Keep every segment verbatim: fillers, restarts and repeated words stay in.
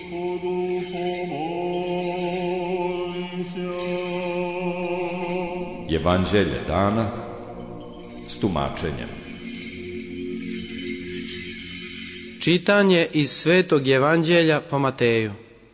Evanđelje dana s tumačenjem. Čitanje iz Svetog Evanđelja po Mateju.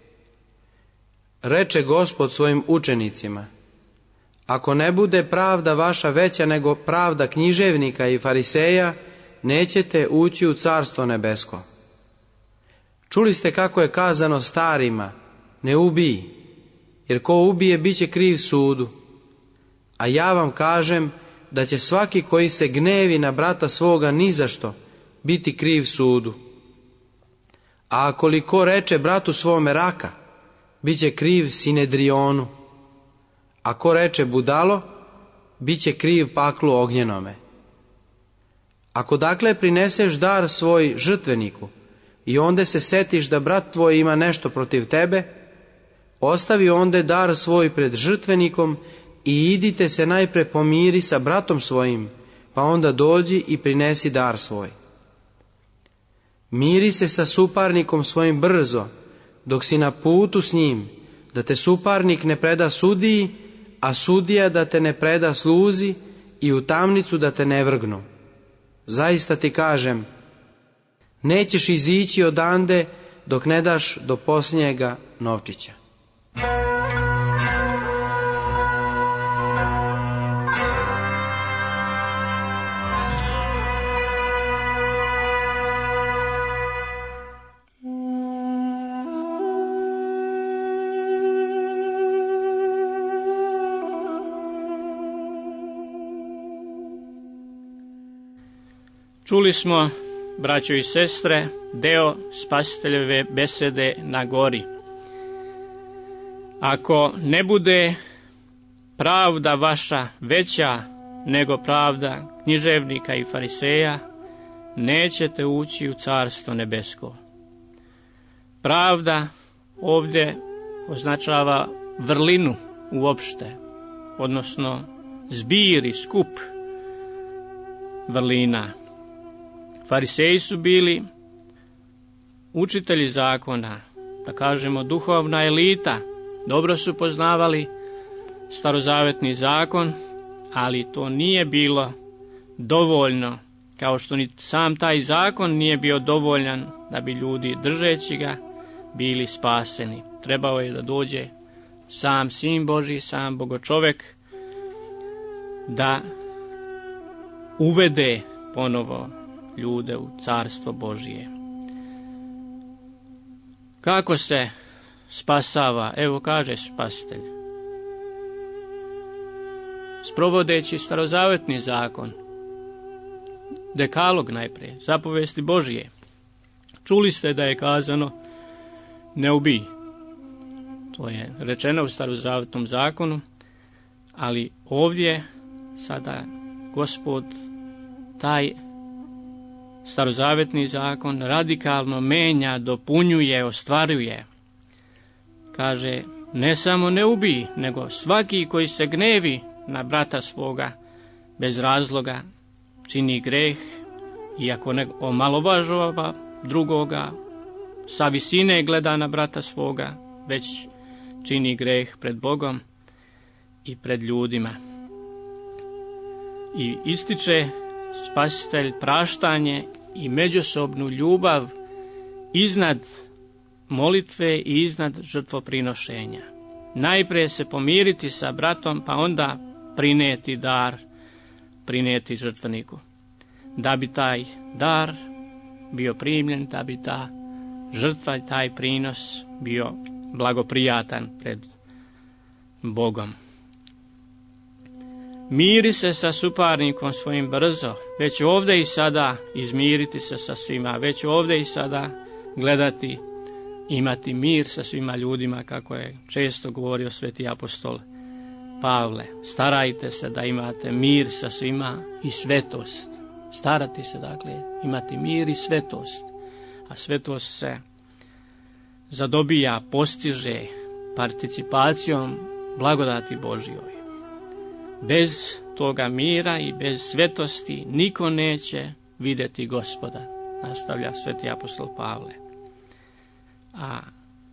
Reče Gospod svojim učenicima: ako ne bude pravda vaša veća nego pravda književnika i fariseja, nećete ući u Carstvo nebesko. Čuli ste kako je kazano starima: ne ubij, jer ko ubije bit će kriv sudu. A ja vam kažem da će svaki koji se gnevi na brata svoga nizašto biti kriv sudu. A ako li ko reče bratu svome raka, bit će kriv Sinedrionu. A ko reče budalo, bit će kriv paklu ognjenome. Ako dakle prineseš dar svoj žrtveniku i onda se setiš da brat tvoj ima nešto protiv tebe, ostavi onda dar svoj pred žrtvenikom i idite se najpre pomiri sa bratom svojim, pa onda dođi i prinesi dar svoj. Miri se sa suparnikom svojim brzo, dok si na putu s njim, da te suparnik ne preda sudiji, a sudija da te ne preda sluzi i u tamnicu da te ne vrgnu. Zaista ti kažem, nećeš izići odande dok ne daš do posljednjega novčića. Čuli smo, braćo i sestre, deo Spasiteljeve besede na gori. Ako ne bude pravda vaša veća nego pravda književnika i fariseja, nećete ući u Carstvo nebesko. Pravda ovdje označava vrlinu uopšte, odnosno zbir i skup vrlina. Fariseji su bili učitelji zakona, da kažemo duhovna elita. Dobro su poznavali starozavetni zakon, ali to nije bilo dovoljno, kao što ni sam taj zakon nije bio dovoljan da bi ljudi držeći ga bili spaseni. Trebao je da dođe sam Sin Božji, sam Bogočovek, da uvede ponovo ljude u Carstvo Božije. Kako se spasava? Evo kaže Spasitelj. Sprovodeći starozavetni zakon, dekalog najprije, zapovesti Božije. Čuli ste da je kazano ne ubij. To je rečeno u starozavetnom zakonu, ali ovdje sada Gospod taj starozavetni zakon radikalno menja, dopunjuje, ostvaruje. Kaže, ne samo ne ubij, nego svaki koji se gnevi na brata svoga bez razloga čini greh, iako ne omalovažava drugoga, sa visine gleda na brata svoga, već čini greh pred Bogom i pred ljudima. I ističe Spasitelj praštanje i međusobnu ljubav iznad molitve i iznad žrtvoprinošenja. Najprije se pomiriti sa bratom, pa onda prineti dar, prineti žrtveniku. Da bi taj dar bio primljen, da bi ta žrtva i taj prinos bio blagoprijatan pred Bogom. Miri se sa suparnikom svojim brzo, već ovdje i sada izmiriti se sa svima, već ovdje i sada gledati, imati mir sa svima ljudima, kako je često govorio sveti apostol Pavle. Starajte se da imate mir sa svima i svetost. Starati se, dakle, imati mir i svetost. A svetost se zadobija, postiže participacijom blagodati Božjoj. Bez toga mira i bez svetosti niko neće vidjeti Gospoda, nastavlja sveti apostol Pavle. A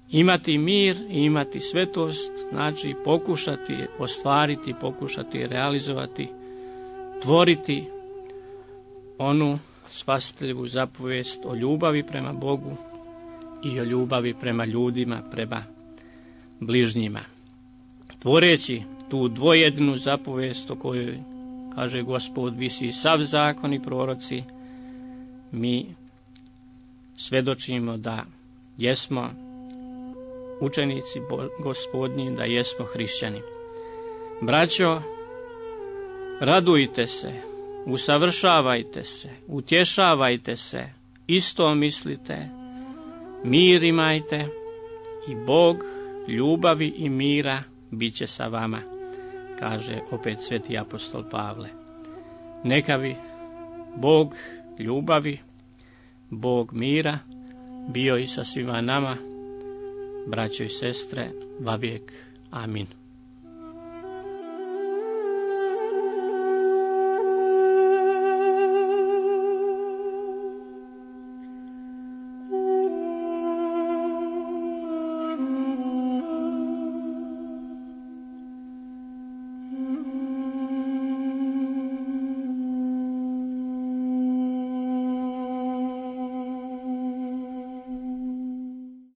Imati mir i imati svetost znači pokušati ostvariti, pokušati realizovati, tvoriti onu spasiteljevu zapovijest o ljubavi prema Bogu i o ljubavi prema ljudima, prema bližnjima. Tvoreći tu dvojedinu zapovijest o kojoj kaže Gospod visi sav zakon i proroci, mi svedočimo da jesmo učenici Gospodnji, da jesmo hrišćani. Braćo, radujte se, usavršavajte se, utješavajte se, isto mislite, mir imajte i Bog ljubavi i mira bit će sa vama, kaže opet sveti apostol Pavle. Neka bi Bog ljubavi, Bog mira bio i sa svima nama, braćo i sestre, vavijek. Amin.